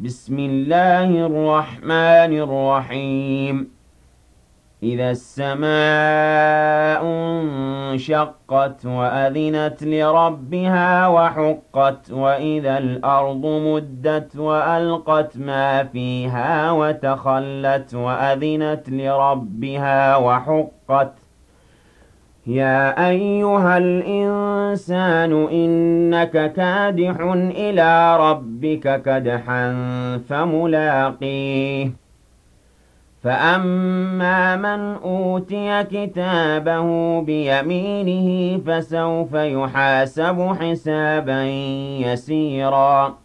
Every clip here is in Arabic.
بسم الله الرحمن الرحيم إذا السماء انشقت وأذنت لربها وحقت وإذا الأرض مدت وألقت ما فيها وتخلت وأذنت لربها وحقت يا أيها الإنسان إنك كادح إلى ربك كدحا فملاقيه فأما من أوتي كتابه بيمينه فسوف يحاسب حسابا يسيرا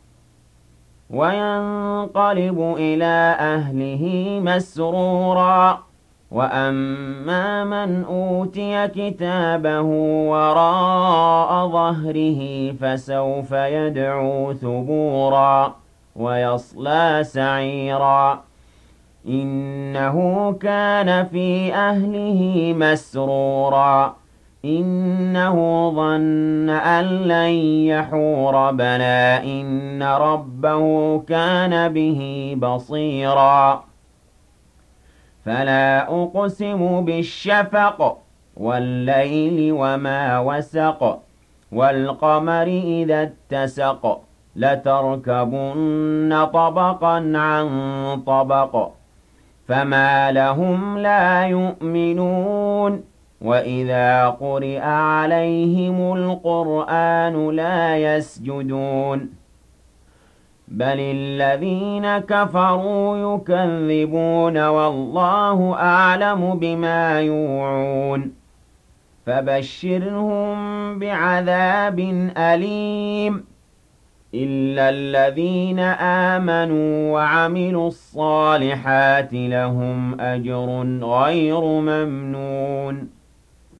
وينقلب إلى أهله مسرورا وأما من أوتي كتابه وراء ظهره فسوف يدعو ثبورا ويصلى سعيرا إنه كان في أهله مسرورا إنه ظن أن لن يحور بلى إن ربه كان به بصيرا فلا أقسم بالشفق والليل وما وسق والقمر إذا اتسق لتركبن طبقا عن طبق فما لهم لا يؤمنون وإذا قرئ عليهم القرآن لا يسجدون بل الذين كفروا يكذبون والله أعلم بما يوعون فبشرهم بعذاب أليم إلا الذين آمنوا وعملوا الصالحات لهم أجر غير ممنون